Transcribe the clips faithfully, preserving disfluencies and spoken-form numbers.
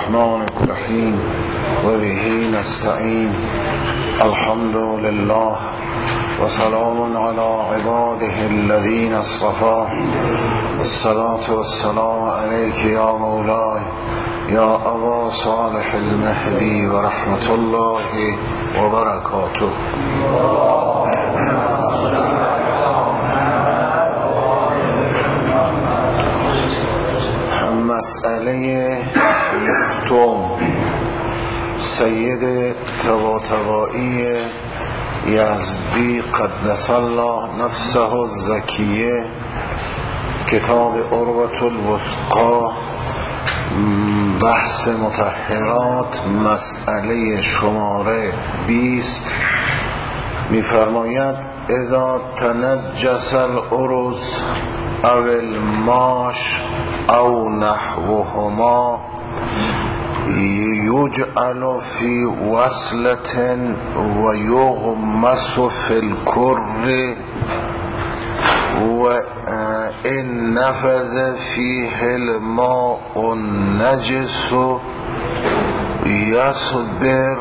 الرحمن الرحیم و به نستعین. الحمد لله و سلام علی عباده الذین اصطفی. الصلاة والسلام علیک یا مولای یا ابا صالح المهدی و رحمت الله و برکاته. مسئله بیستم، سید طباطبایی یزدی قدس الله نفسه الزکیه، کتاب عروة الوثقی، بحث مطهرات، مسئله شماره بیست، می‌فرماید اذا تنجس الارز او الماش او نحوهما یجعل فی وصلة و یغمس فی الکر و ان نفذ فیه الماء النجس یصبر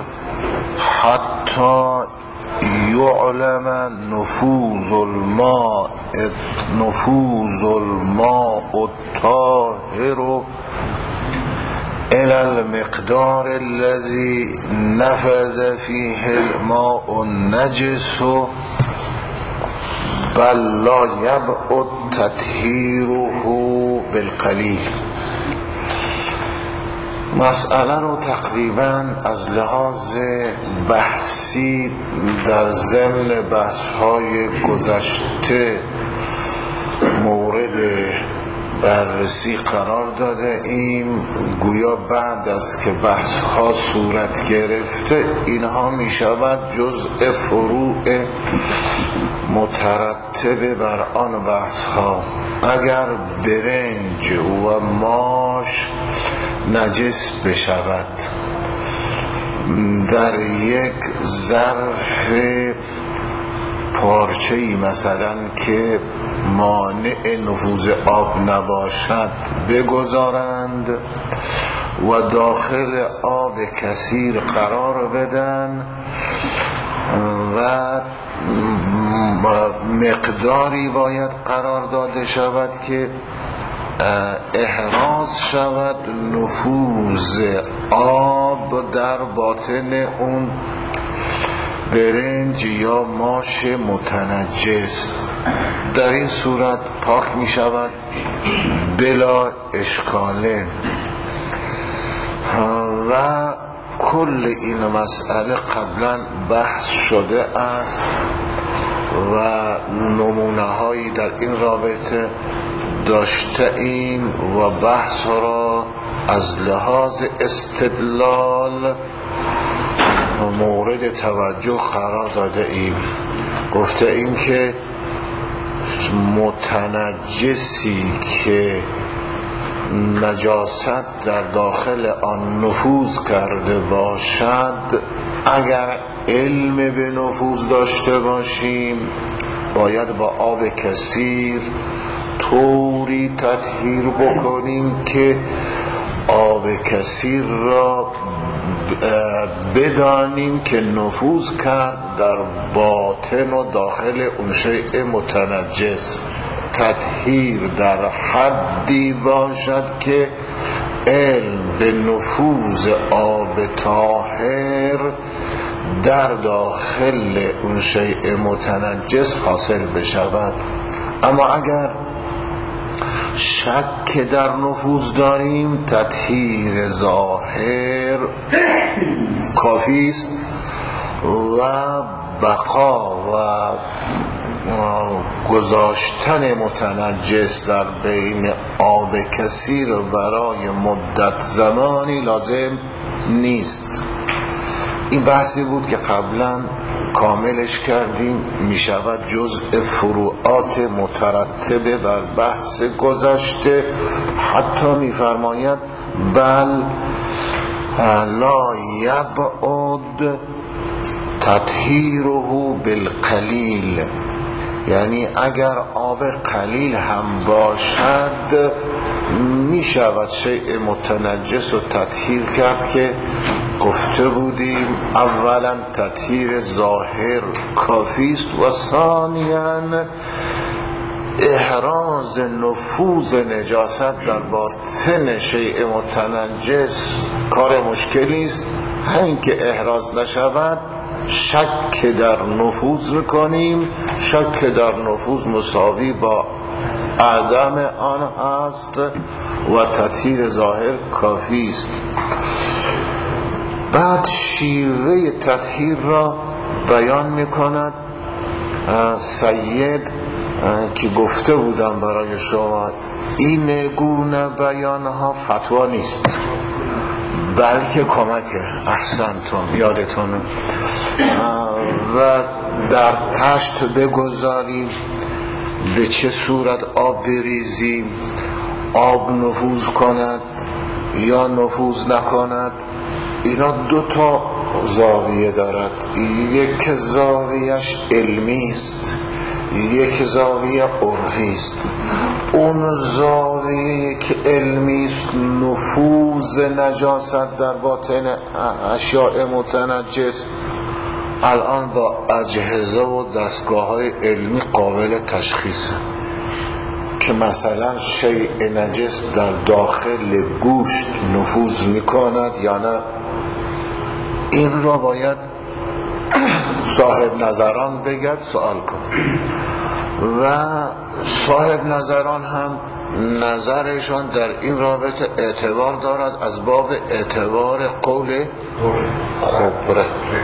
حتی یعلم نفوذ الماء نفوذ الماء الطاهر الى المقدار الذي نفذ فيه الماء النجس بل لا يبعد تطهيره بالقليل. مسئله رو تقریبا از لحاظ بحثی در ضمن بحث‌های گذشته مورد بررسی قرار داده ایم. گویا بعد از که بحث‌ها صورت گرفته اینها می شود جزء فروع مترتب بر آن بحث‌ها. اگر برنج و ماش نجس بشود در یک ظرف پارچه‌ای مثلا که مانع نفوذ آب نباشد بگذارند و داخل آب کثیر قرار بدن و مقداری باید قرار داده شود که احراز شود نفوذ آب در باطن اون برنج یا ماش متنجس. در این صورت پاک می شود بلا اشکاله. و کل این مسئله قبلا بحث شده است و نمونه هایی در این رابطه داشته ایم و بحث را از لحاظ استدلال مورد توجه قرار داده ایم. گفته ایم که متنجسی که نجاست در داخل آن نفوذ کرده باشد، اگر علم به نفوذ داشته باشیم باید با آب کثیر طوری تطهیر بکنیم که آب کثیر را بدانیم که نفوذ کرد در باطن و داخل اون شیء متنجس. تطهیر در حدی باشد که علم به نفوذ آب طاهر در داخل اون شیء متنجس حاصل بشود. اما اگر شک در نفوذ داریم تطهیر ظاهر کافی است و بقا و گذاشتن متنجس در بین آب کثیر برای مدت زمانی لازم نیست. این بحثی بود که قبلا کاملش کردیم، می شود جزء فروعات مترتبه بر بحث گذشته. حتی می فرماید بل لا یبعد تطهیره بالقلیل، یعنی اگر آب قلیل هم باشد می شود شیء متنجس رو تطهیر کرد که گفته بودیم اولا تطهیر ظاهر کافی است و ثانیاً احراز نفوذ نجاست در باطن شیء متنجس کار مشکلی است. همین که احراز نشود شک در نفوذ میکنیم. شک در نفوذ مساوی با عدم آن هست و تطهیر ظاهر کافی است. بعد شیوه تطهیر را بیان میکند سید که گفته بودم برای شما این گونه بیان ها فتوا نیست بلکه کمکه. احسنتم، یادتونه. و در تشت بگذاریم، به چه صورت آب بریزیم، آب نفوذ کند یا نفوذ نکند، اینا دو تا زاویه دارد. یک زاویهش علمی است، یک زاویه عرفی است. اون زاویه که علمی است نفوذ نجاست در باطن اشیاء متنجس الان با اجهزه و دستگاه‌های علمی قابل تشخیصه که مثلا شیء نجس در داخل گوشت نفوذ میکند یا نه. این را باید صاحب نظران بگرد سوال کن و صاحب نظران هم نظرشان در این رابطه اعتبار دارد از باب اعتبار قول خبره.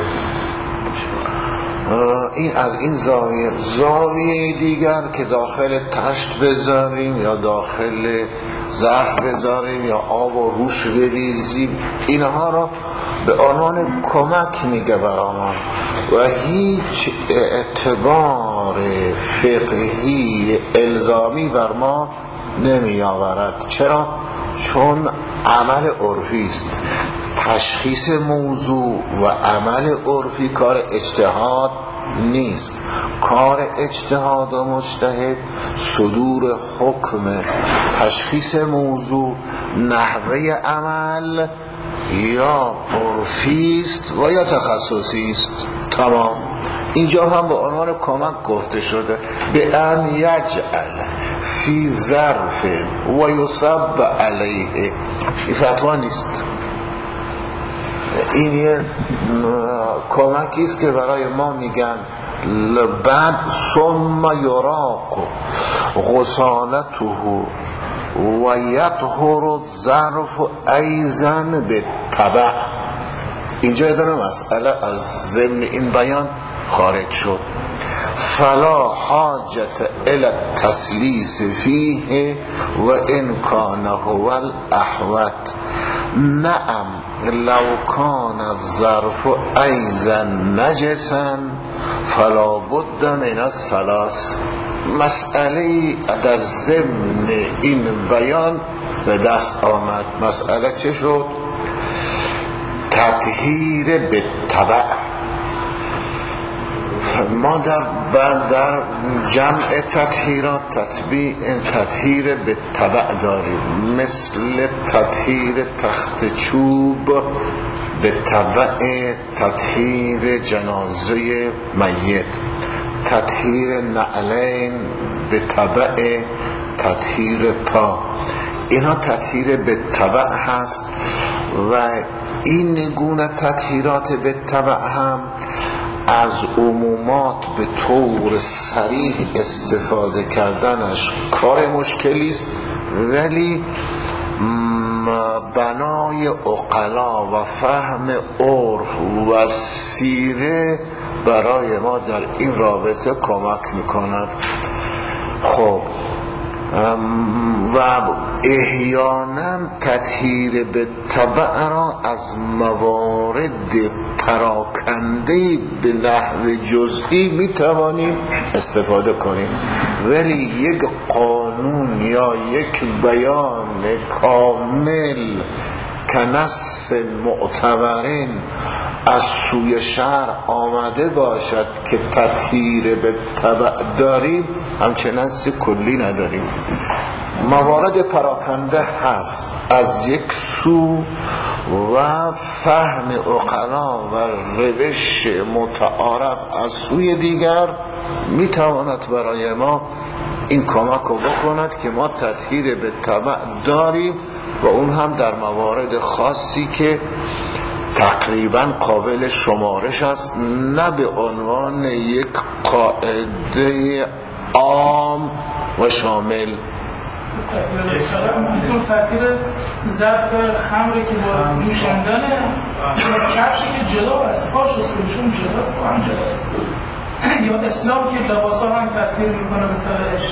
این از این زاویه. زاویه دیگر که داخل تشت بذاریم یا داخل ظرف بذاریم یا آب و روش بریزیم، اینها را به عنوان کمک میگه برامون و هیچ اعتبار فقهی الزامی بر ما نمی آورد. چرا؟ چون عمل عرفی است. تشخیص موضوع و عمل عرفی کار اجتهاد نیست. کار اجتهاد و مجتهد صدور حکم، تشخیص موضوع، نحوه عمل یا عرفی است و یا تخصصی است. تمام. اینجا هم به عنوان کمک گفته شده به ان یجعل فی ظرف و یصب علیه. این فتوا نیست، این یه کمکی است که برای ما میگن بعد ثم یراق غسالته و یطهر الظرف ایضا بالتبع. اینجا یه مسئله از ضمن این بیان خارج شد. فلا حاجت الى التسلیس فیه و ان کان هو الاحوط. نعم لو کان الظرف ایضا نجسا فلا بد من الثلاث. مسئله در ضمن این بیان به دست آمد. مسئله چه شد؟ تطهیر بالتبع. ما در در جمع تطهیرات تطبیع تطهیر بالتبع داریم، مثل تطهیر تخت چوب بالتبع، تطهیر جنازه میت، تطهیر نعلین بالتبع، تطهیر پا. اینا تطهیر بالتبع هست و این گونه تطهیرات بالتبع هم از عمومات به طور صریح استفاده کردنش کار مشکلی است، ولی بنای عقلا و فهم عرف و سیره برای ما در این رابطه کمک میکند. خب و احیانا تطهیر به طبع را از موارد پراکنده به نحو جزئی میتوانیم استفاده کنیم، ولی یک قانون یا یک بیان کامل کنس معتبرین از سوی شرع آمده باشد که تطهیر به تبع داریم، همچنین نص کلی نداریم. موارد پراکنده هست از یک سو و فهم عقلا و روش متعارف از سوی دیگر میتواند برای ما این کمک رو بکند که ما تطهیر به تبع داریم و اون هم در موارد خاصی که تقریبا قابل شمارش است، نه به عنوان یک قاعده عام و شامل. میتون تطهیر ظرف خمره که با جوشاندنه یا کفشی که جدا است، پاش اسمشون جداست با هم جداست، یا اسلام که لباسا هم تطهیر میکنه به طبعش.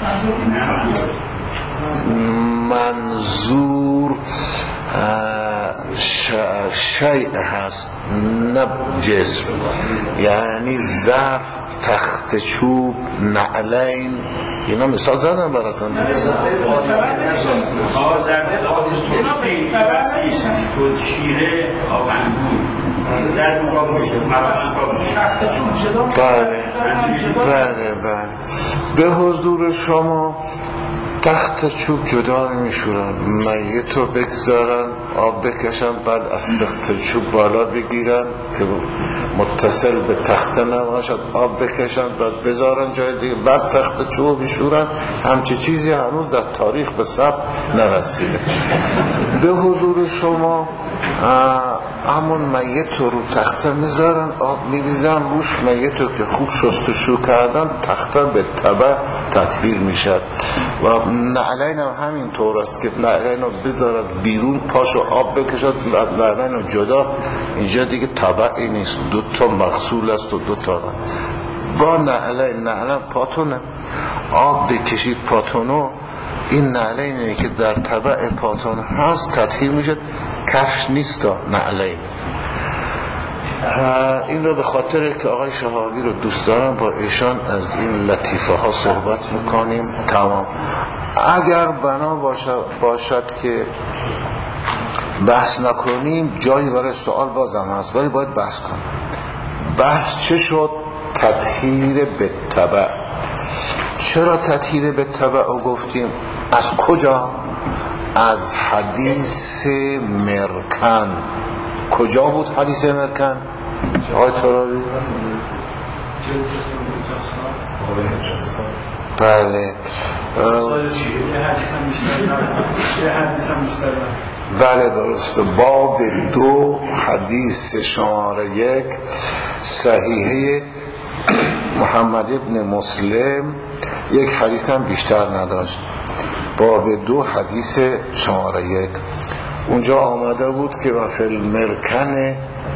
منظور شیء هست نه جسم، یعنی ظرف، تخت چوب، نعلین، اینا مثال زدم براتون. آزرده شیره در بله بله بله. به حضور شما تخت چوب جدا میشورن، میت رو بگذارن آب بکشن، بعد از تخت چوب بالا بگیرن که متصل به تخت نباشد، آب بکشن بعد بذارن جای دیگه، بعد تخت چوب بشورن. همچی چیزی هنوز در تاریخ به ثبت نرسیده. به حضور شما همون میت رو تخت میذارن، آب میریزن روش، میت رو که خوب شستشو کردن تخت به تبع تطهیر میشد. و نعلین هم همین طور است که نعلین رو بذارد بیرون، پاشو آب بکشد، نعلین رو جدا. اینجا دیگه تبعی نیست، دو تا مغسول است و دو تا با نعلین. نعلین پاتونه، آب بکشید پاتونو، این نعلینی که در تبع پاتون هست تطهیر میشد، کفش نیست تا نعلین. این رو به خاطر که آقای شهابی رو دوست دارم با ایشان از این لطیفه ها صحبت میکنیم. تمام. اگر بنا باشد, باشد که بحث نکنیم، جایی برای سوال بازم هست، ولی باید بحث کنیم. بحث چه شد؟ تطهیر به تبع. چرا تطهیر به تبع رو گفتیم؟ از کجا؟ از حدیث مرکن. کجا بود حدیث مرکن؟ آقای ترابی؟ بله بله درست. باب دو حدیث شماره یک صحیحه محمد ابن مسلم، یک حدیث هم بیشتر نداشت. باب دو حدیث شماره یک اونجا آمده بود که و فی المرکن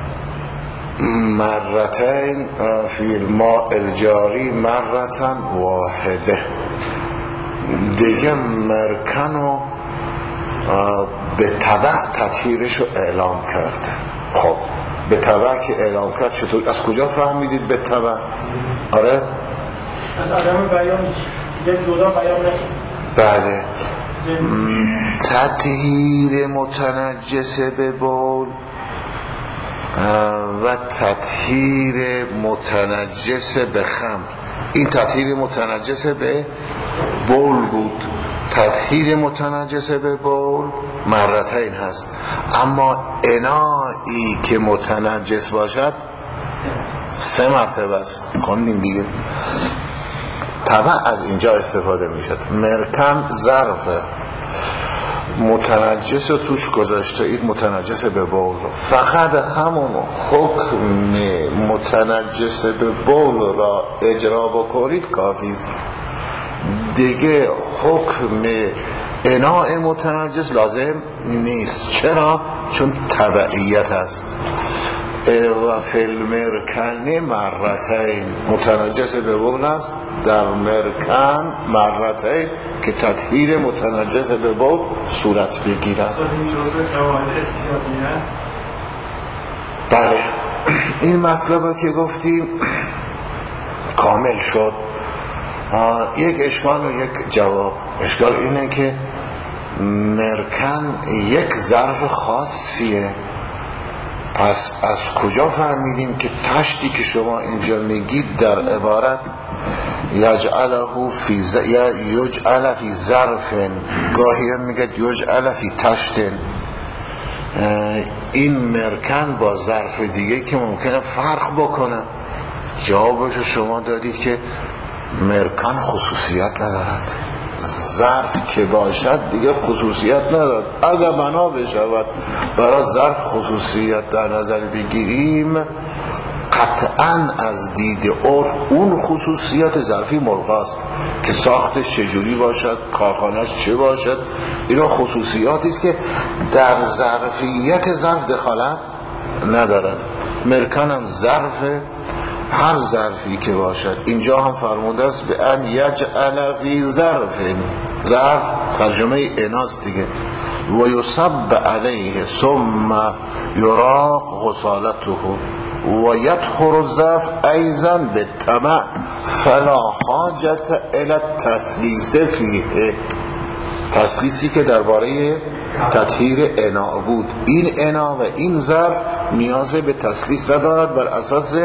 مرتين فی الماء الجاری مرتن واحده. دیگه مرکنو به تبع تطهیرش رو اعلام کرد. خب به تبع که اعلام کرد، چطور از کجا فهمیدید به تبع؟ آره آدم بیان دیگه جدا بیان نکنه. بله. تطهیر متنجس به بول و تطهیر متنجس به خمر. این تطهیر متنجس به بول بود. تطهیر متنجس به بول مرتين هست، اما انایی که متنجس باشد سه مرتبه است. خوندیم دیگه. طبعا از اینجا استفاده میشد. مرکن ظرفه، متنجس توش گذاشته، این متنجس به بول. فقط همون حکم متنجس به بول را اجرا بکنید کافی است. دیگه حکم اناء متنجس لازم نیست. چرا؟ چون تبعیت است. و فی المرکن مرتين، متنجس به بول است در مرکن مرتين که تطهیر متنجس به بول صورت بگیرد. بله این مطلب که گفتیم کامل شد. یک اشکال و یک جواب. اشکال اینه که مرکن یک ظرف خاصیه. پس از کجا فهمیدیم که تشتی که شما اینجا میگید در عبارت یجعله فی ز... یجعل فی ظرف، گاهی هم میگه یجعل فی تشت، این مرکن با ظرف دیگه که ممکنه فرق بکنه. جوابش شما دادید که مرکن خصوصیت ندارد، ظرف که باشد دیگه خصوصیت ندارد. اگر بنا بشود برای ظرف خصوصیت در نظر بگیریم، قطعا از دید عرف اون خصوصیت ظرفی ملغاست که ساختش چجوری باشد، کارخانهش چه باشد، اینا خصوصیاتی است که در ظرفیت ظرف دخالت ندارد. مرکن هم ظرف، هر ظرفی که باشد. اینجا هم فرموده است به ان یجعل فی ظرف، ظرف ترجمه اناست دیگه. و یصب علیه ثم یراق غسالته و یطهر الظرف ایضا بالطمع فلا حاجت الی التسلیس فیه. تسلیسی که درباره تطهیر اناء بود، این اناء و این ظرف نیاز به تسلیس ندارد بر اساس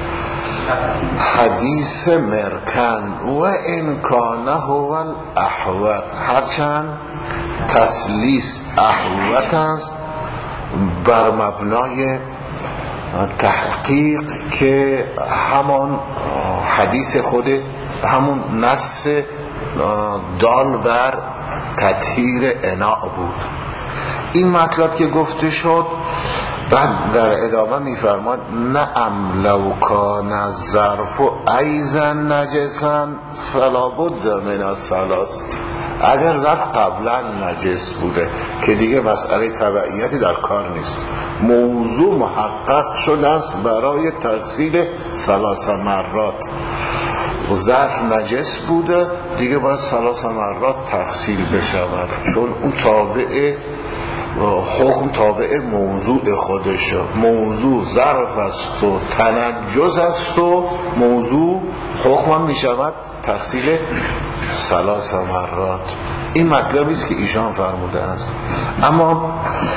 حدیث مرکن. و ان کان هو الاحوط، هرچند تسلیس احوط است بر مبنای تحقیق که همان حدیث خود، همون نص دال بر تطهیر اناء بود. این مطلب که گفته شد، بعد در ادامه میفرماد نعم لو کان الظرف ایضا نجسا فلا بد من الثلاث. اگر ظرف قبلا نجس بوده که دیگه مسئله تبعیتی در کار نیست، موضوع محقق شده است برای تغسیل ثلاث مرات. ظرف نجس بوده دیگه باید ثلاث مرات تغسیل بشود، چون اون تابع حکم تابع موضوع خودش، موضوع ظرف است و تنجس است و موضوع حکم هم می شود تغسیل ثلاث مرات. این مطلبی است که ایشان فرموده است. اما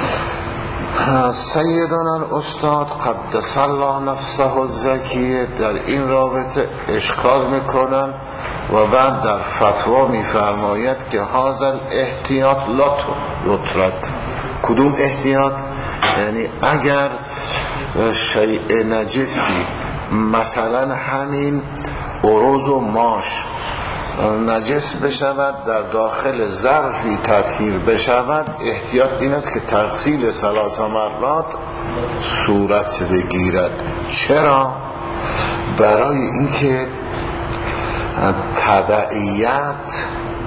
سیدنا الاستاد قدس الله نفسه الزکیه در این رابطه اشکال میکنن و بعد در فتوا میفرماید که هذا احتیاط لا یترک. کدوم احتیاط؟ یعنی اگر شیء نجسی، مثلا همین اروز و ماش نجس بشود در داخل ظرفی تطهیر بشود، احتیاط این است که تغسیل ثلاث مرات صورت بگیرد. چرا؟ برای اینکه تبعیت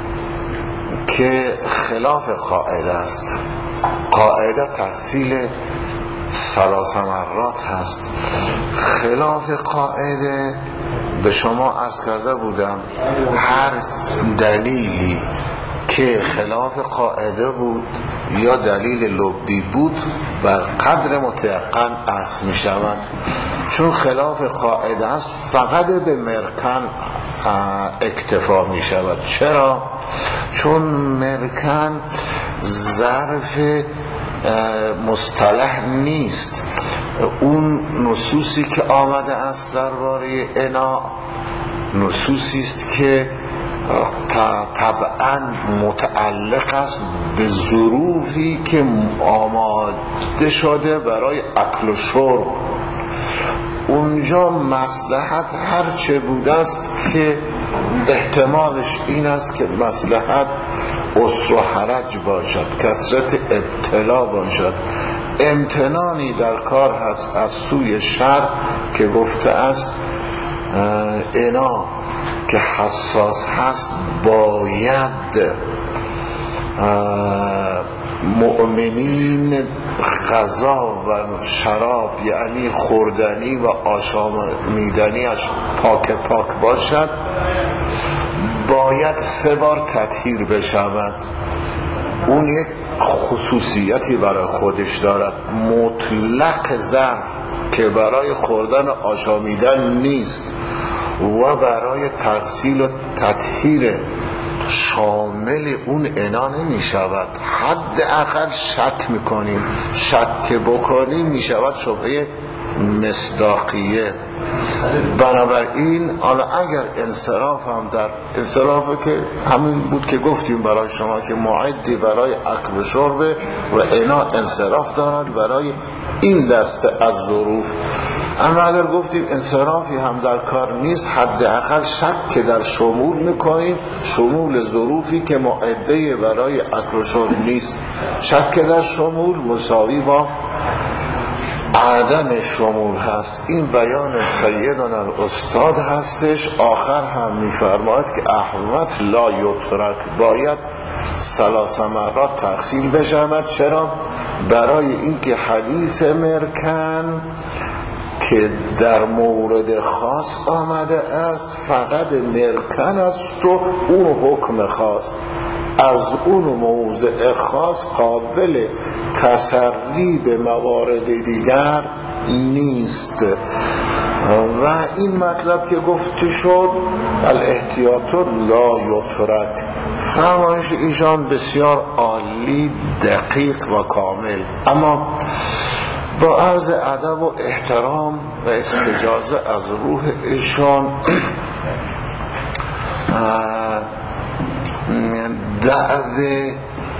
که خلاف قاعده است، قاعده تغسیل ثلاث مرات هست، خلاف قاعده به شما عرض کرده بودم هر دلیلی که خلاف قاعده بود یا دلیل لبی بود بر قدر متیقن عرض می شود. چون خلاف قاعده است فقط به مرکن اکتفا می شود. چرا؟ چون مرکن ظرف مصطلح نیست. اون نصوصی که آمده است درباره اناء نصوصی است که طبعا متعلق است به ظروفی که آماده شده برای اکل و شرب. اونجا مصلحت هرچه بوده است که احتمالش این است که مصلحت عسر و حرج باشد، کثرت ابتلا باشد، امتنانی در کار هست از سوی شرع که گفته است اینا که حساس هست باید مؤمنین غذا و شراب یعنی خوردنی و آشامیدنیش پاک پاک باشد، باید سه بار تطهیر بشود. اون یک خصوصیتی برای خودش دارد، مطلق ظرف که برای خوردن آشامیدن نیست و برای تغسیل و تطهیر شامل اون انا نمی شود. حد اقل شک میکنیم، شک بکنیم می شود شبهه مصداقیه. بنابراین حالا اگر انصراف هم در انصرافه که همین بود که گفتیم برای شما که معدی برای اکل و شرب و انا انصراف دارد برای این دسته از ظروف. اما اگر گفتیم انصرافی هم در کار نیست، حداقل شک که در شمول میکنیم، شمول ظروفی که معده برای اکل و شرب نیست. شک در شمول مساوی با عدم شمول هست. این بیان سیدنا الاستاد هستش. آخر هم میفرماید که احوت لا یترک، باید ثلاث مرات تقسیم بشود. چرا؟ برای اینکه حدیث مرکن که در مورد خاص آمده است فقط مرکن است و اون حکم خاص، از اون موضع خاص قابل تسری به موارد دیگر نیست. و این مطلب که گفته شد الاحتیاط لا یترک، فرمایش ایشان بسیار عالی، دقیق و کامل. اما با عرض ادب و احترام و استجازه از روح ایشان دعوه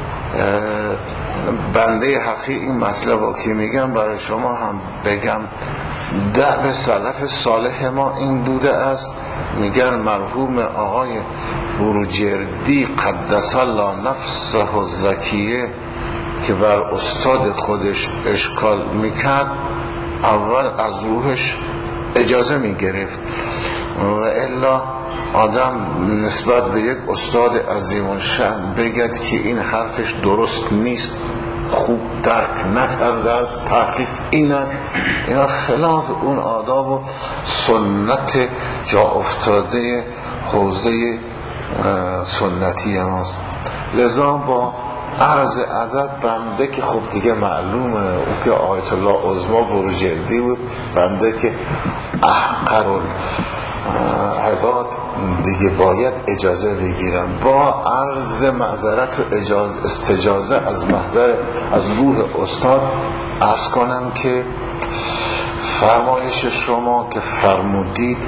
بنده حقیقی این مطلب رو که میگم برای شما هم بگم. دعوه سلف صالح ما این بوده است. میگن مرحوم آقای بروجردی قدس الله نفسه الزکیه که بر استاد خودش اشکال میکرد، اول از روحش اجازه میگرفت و الا آدم نسبت به یک استاد عظیم الشأن بگد که این حرفش درست نیست، خوب درک نکرده است، تحقیق این است، اینا خلاف اون آداب و سنت جا افتاده حوزه سنتی ماست. لذا با عرض ادب بنده که خب دیگه معلومه او که آیت الله عظما بروجردی بود، بنده که احقر العباد دیگه باید اجازه بگیرم. با عرض معذرت و اجازه استجازه از محضر از روح استاد عرض کنم که فرمایش شما که فرمودید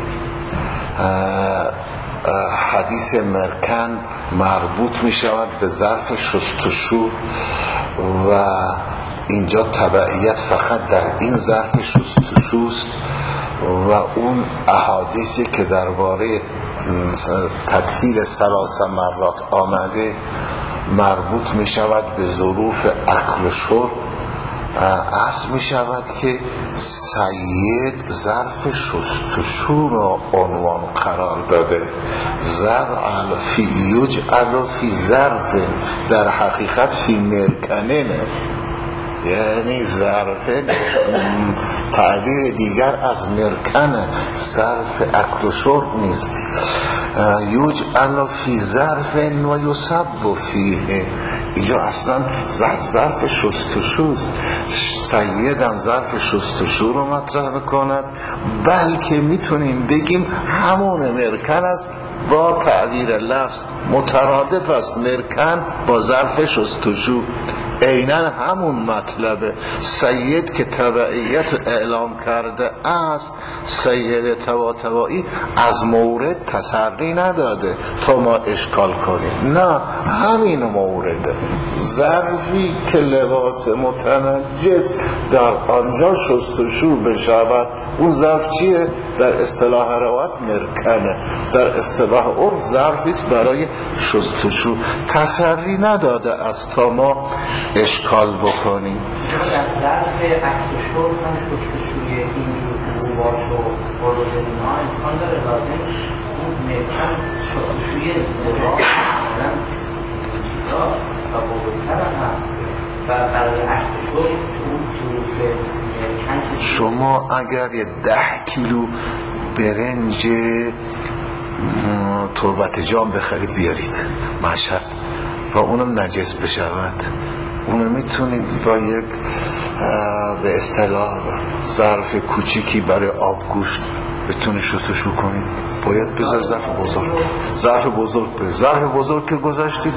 حدیث مرکن مربوط می شود به ظرف شستشو و اینجا تبعیت فقط در این ظرف شستشوست و اون احادیثی که درباره تطهیر ثلاث مرات آمده مربوط می شود به ظروف اکل و شرب. عرض می شود که سید ظرف شستشو را عنوان قرار داده. زرع فی یجعل فی ظرف، در حقیقت فی مرکنه، یعنی ظرف تعبیر دیگر از مرکنه، ظرف اکل و شرب نیست. یجعل فی ظرف و یصب فیه، اینجا اصلا ظرف ظرف شستشوست. سیدم ظرف شستشو رو مطرح میکند، بلکه میتونیم بگیم همون مرکن است با تعبیر لفظ، مترادف است مرکن با ظرف شستشو، عیناً همون مطلبه. سید که تبعیت اعلام کرده است، سید طباطبایی از مورد تسری نداده تا ما اشکال کنیم، نه همین مورده. ظرفی که لباس متنجس در آنجا شستشو بشود، اون ظرف چیه؟ در اصطلاح روایت مرکنه، در اصطلاح عرف ظرفی است برای شستشو. تسری نداده است تا ما اشکال بکنیم. در ظرف اکل و شرب هم شستشوی اینجور حبوبات و پروتئین‌ها امکان داره، لازم اون مرکن شستشوی لباس مثلا و بزرگتر هم و برای اکل و شرب اون ظروف مرکن. شما اگر یه ده کیلو برنج تربت جام بخرید بیارید مشهد و اونم نجس بشود، اونو میتونید با یک به اصطلاح ظرف کوچیکی برای آب گوشت بتونید شستشو کنید. باید بذار ظرف بزرگ. ظرف بزرگ به ظرف بزرگ که گذاشتید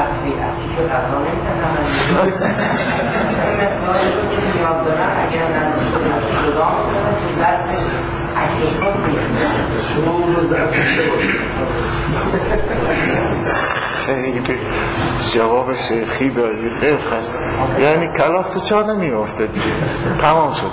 خیلی جواب شیخی دادی، خیلی خشت، یعنی کلاف تو چا نمی افته دیگه، تمام شد.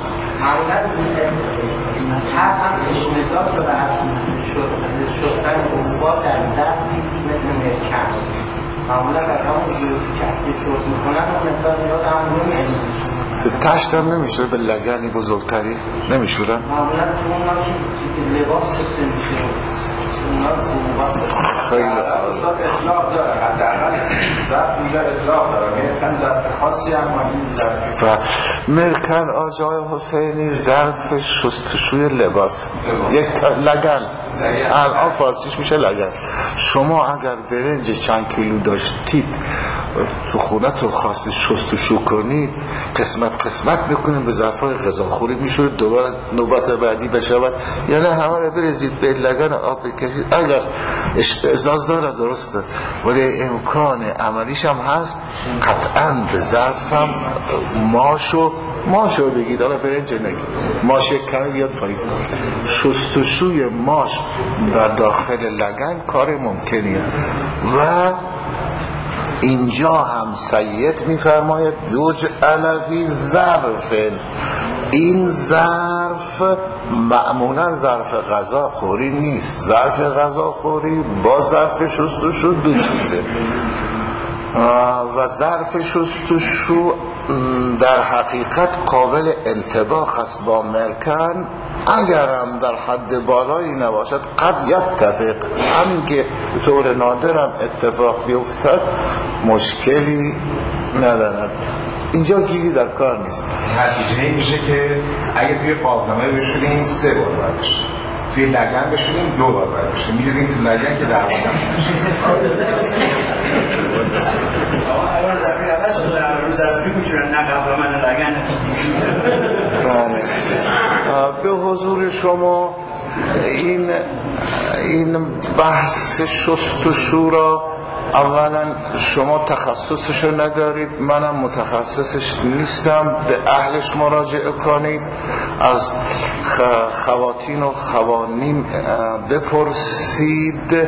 هم اشمداد و شدن اروپا در ظرفی مثل مرکن معمولا در همون جوری که شد میکنن و مقدار نیاد هم نمیشه به تشت هم نمیشه، به لگنی بزرگتری نمیشورن معمولا تو اونا که لباس سکته میشه اونا خیلی اصلاح داره، حداقل ظرف اینجا اصلاح داره، مرکن ظرف خاصی هم و مرکن آجای حسینی ظرف شستشوی لباس یک لگن، الان فارسیش میشه لگن. شما اگر برنج چند کیلو داشتید تو خونه تو خواستید شستشو کنید، قسمت قسمت میکنید به ظرفای غذاخوری میشورید، دوباره نوبت بعدی بشود، یعنی همه رو بریزید به لگن آب بکشید. اگر اشتعزاز داره درسته، ولی امکان عملیش هم هست. قطعا به ظرفم ماشو ماشو بگید، حالا برنج نگید، ماش کمی بیاد پایین. شستشوی ماش در داخل لگن کار ممکنیه. و اینجا هم سید میفرماید یجعل فی ظرف، این ظرف معمولا ظرف غذا خوری نیست. ظرف غذا خوری با ظرف شستشو دو چیزه. و ظرف شستشو در حقیقت قابل انطباق است با مرکن، اگرم در حد بالایی نباشد قد یتفق، همین که به طور نادرم اتفاق بیفتد مشکلی ندارد. اینجا گیری در کار نیست. نتیجه این میشه که اگه توی قابلمه بشوریم سه بار باید بشوریم، توی لگن بشوریم دو بار باید بشوریم، میریزیم تو لگن که در واقع به حضور شما این این بحث شستشو را اولا شما تخصصش ندارید، منم متخصصش نیستم، به اهلش مراجعه کنید، از خواتین و خوانین بپرسید.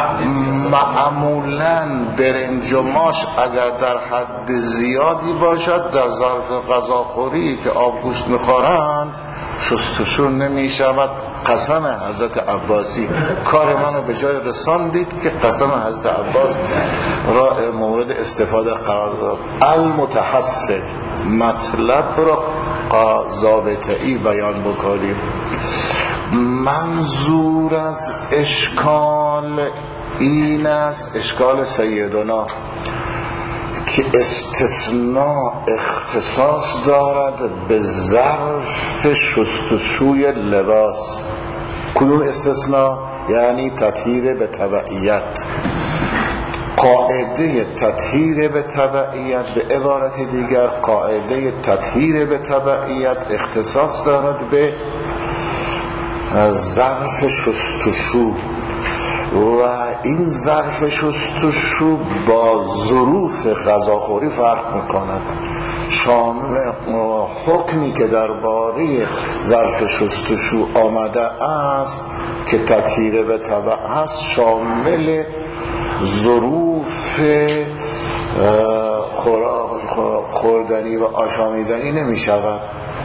معمولا برنج و ماش اگر در حد زیادی باشد در ظرف غذاخوری که آبگوشت میخورن شستشو نمی شود. قسم حضرت عباسی، کار منو به جای رساندید که قسم حضرت عباس را مورد استفاده قرار داد. المتحصل مطلب را ضابطه‌ای بیان بکنیم. منظور از اشکال این است، اشکال سیدنا، که استثناء اختصاص دارد به ظرف شستشوی لباس. کدوم استثناء؟ یعنی تطهیر به تبعیت. قاعده تطهیر به تبعیت، به عبارت دیگر قاعده تطهیر به تبعیت اختصاص دارد به ظرف شستشو. و این ظرف شستشو با ظروف غذاخوری فرق میکند. شامل حکمی که درباره ظرف شستشو آمده است که تطهیر به تبع است شامل ظروف خوردنی و آشامیدنی نمی شود.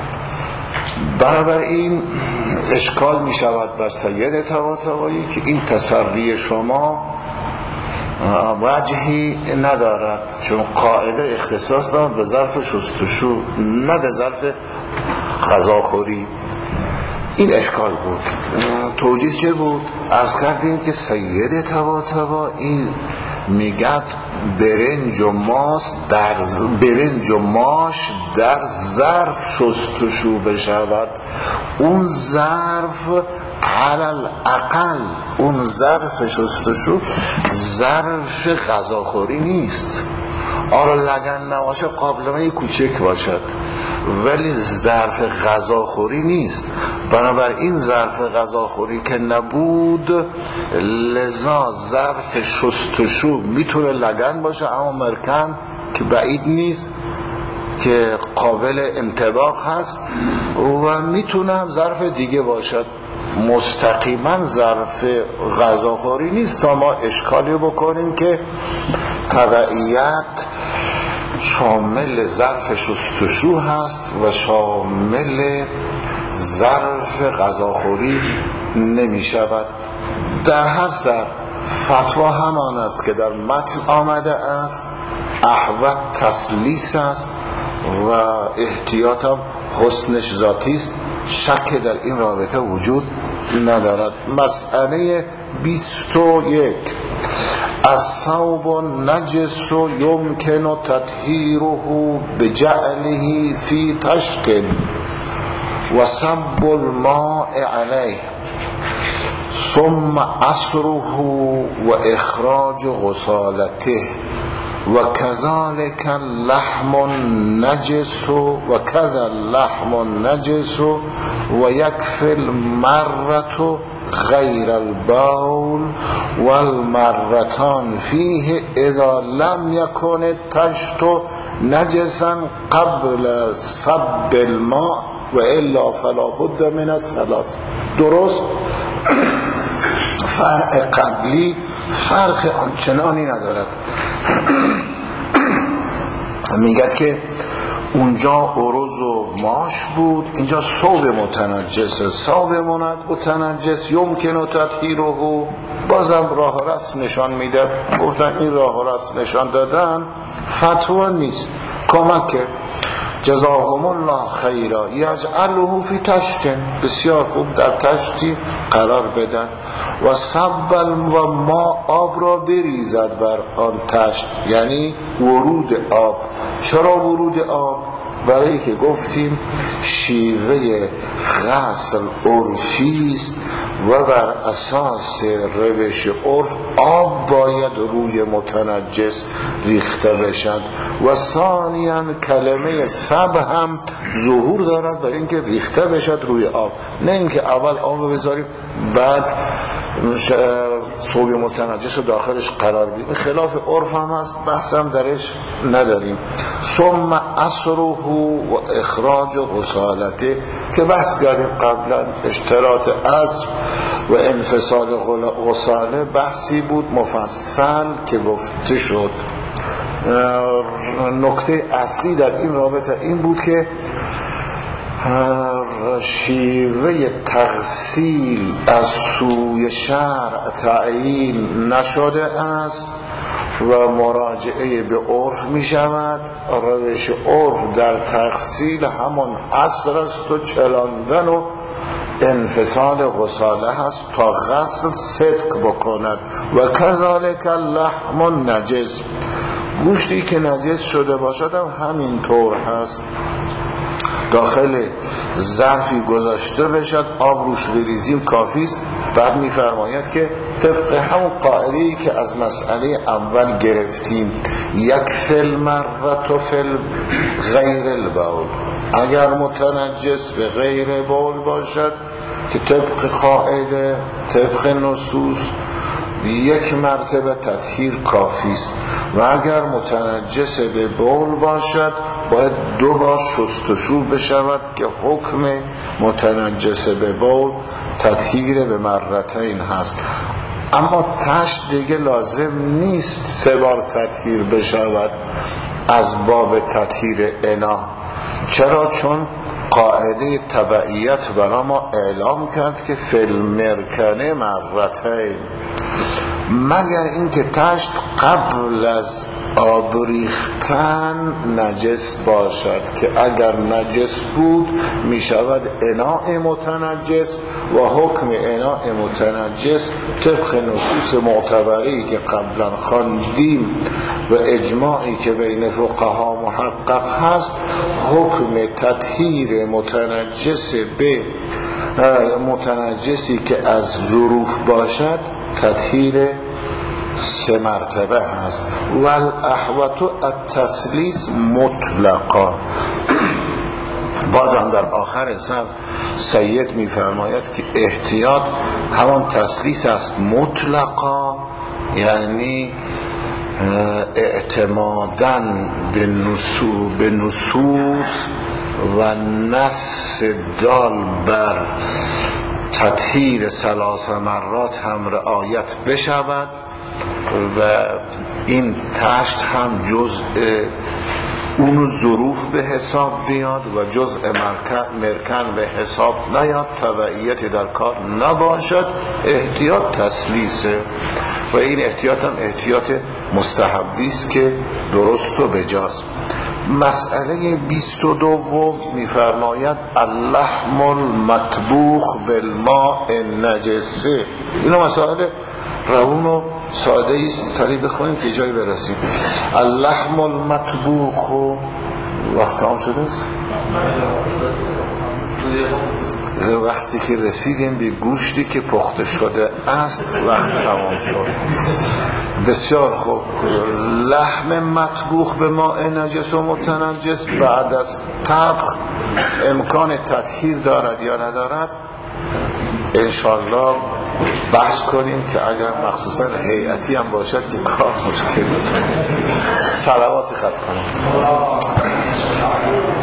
بنابراین اشکال می شود بر سید طباطبایی که این تسری شما وجهی ندارد، چون قاعده اختصاص دارد به ظرف شستشو نه به ظرف غذاخوری. این اشکال بود. توجیه چه بود؟ عرض کردیم که سید طباطبایی میگد برنج و ماس در برنج و ماش در ظرف شستشو بشود. اون ظرف علل اقل اون ظرف شستشو ظرف غذاخوری نیست. آره لگن نباشه قابلمه کوچک باشد ولی ظرف غذاخوری نیست. بنابراین ظرف غذاخوری که نبود لذا ظرف شستشو میتونه لگن باشه اما مرکن که بعید نیست که قابل انطباق هست و میتونه هم ظرف دیگه باشد. مستقیما ظرف غذاخوری نیست تا ما اشکالی بکنیم که تبعیت شامل ظرف شستشو هست و شامل ظرف غذاخوری نمی شود. در هر سر فتوا همان است که در متن آمده است، احوط تسلیس است و احتیاط هم حسنش ذاتی است، شک در این رابطه وجود ندارد. مسئله بیست و یک الثوب نجس یمکن تطهیره بجعله فی طشت و صب الماء علیه ثم عصره و اخراج غسالته و كذلك اللحم النجس و كذا اللحم النجس و يكفي المرة غير البول والمرتان فيه اذا لم يكن التشت نجسا قبل صب الماء و الا فلا بد من الثلاث. درست فرق قبلی فرق آنچنانی ندارد. میگد که اونجا ارز و ماش بود، اینجا ثوب متنجس. ثوب متنجس یمکن تطهیره، بازم راه و رسم نشان میده. گفتن این راه و رسم نشان دادن فتوا نیست، کمک جزاهم الله خیرا یجعله فی طشت، بسیار خوب در طشتی قرار بدن و سبل و ما آب را بریزد بر آن طشت، یعنی ورود آب. چرا ورود آب؟ برای که گفتیم شیوه غسل عرفی است و بر اساس روش عرف آب باید روی متنجس ریخته بشد و ثانیاً کلمه سب هم ظهور دارد برای اینکه ریخته بشد روی آب، نه اینکه اول آب بذاریم بعد ثوب متنجس رو داخلش قرار بدیم. خلاف عرف هم هست، بحث هم درش نداریم. ثم عصره و اخراج غسالته که بحث کردیم قبلا، اشتراط عصر و انفصال غساله بحثی بود مفصل که گفته شد. نکته اصلی در این رابطه این بود که شیوه تغسیل از سوی شرع تعیین نشده است و مراجعه به عرف می شود. روش عرف در تغسیل همون عصر است و چلاندن و انفصال غساله هست تا غسل صدق بکند. و کذالک اللحم النجس، گوشتی که نجس شده باشد هم همین طور هست، داخل ظرفی گذاشته بشد، آب روش بریزیم کافی است. بعد می‌فرماید که طبق همون قاعده‌ای که از مسئله اول گرفتیم، یک فل مرت فل غیر البول، اگر متنجس به غیر بول باشد که طبق قاعده طبق نصوص یک مرتبه تطهیر کافی است و اگر متنجس به بول باشد باید دو بار شستشو بشود که حکم متنجس به بول تطهیر به مرتين هست. اما طشت دیگه لازم نیست سه بار تطهیر بشود از باب تطهیر انا. چرا؟ چون قاعده تبعیت برای ما اعلام کرد که فیلمرکنه مرتين، مگر اینکه طشت قبل از آب ریختن نجس باشد که اگر نجس بود می شود اناء متنجس و حکم اناء متنجس طبق نصوص معتبری که قبلا خواندیم و اجماعی که بین فقها محقق هست، حکم تطهیر متنجس به متنجسی که از ظروف باشد تطهیر سه مرتبه هست. والاحوط التسلیس مطلقا. بازم در آخر سر سید میفرماید که احتیاط همان تسلیس است مطلقا، یعنی اعتمادن به نصوص به نصوص و نص دال بر تطهیر ثلاث مرات هم رعایت بشود و این تشت هم جزء اون ظروف به حساب بیاد و جزء مرکن به حساب نیاد، تبعیت در کار نباشد. احتیاط تسلیسه و این احتیاط هم احتیاط مستحبی است که درست و بجاست. مسئله بیست و دوم میفرماید اللحم المطبوخ بالماء النجسه. اینا مسائل روون و ساده است، سریع بخونیم که جایی برسیم. اللحم المطبوخ وقت تمام شده است. وقتی که رسیدیم به گوشتی که پخته شده است وقت تمام شد. بسیار خوب. لحم مطبوخ به ماء نجس و متنجس بعد از طبخ امکان تطهیر دارد یا ندارد؟ انشالله بحث کنیم که اگر مخصوصا هیئتی هم باشد که کار مشکل. صلوات خط کنم.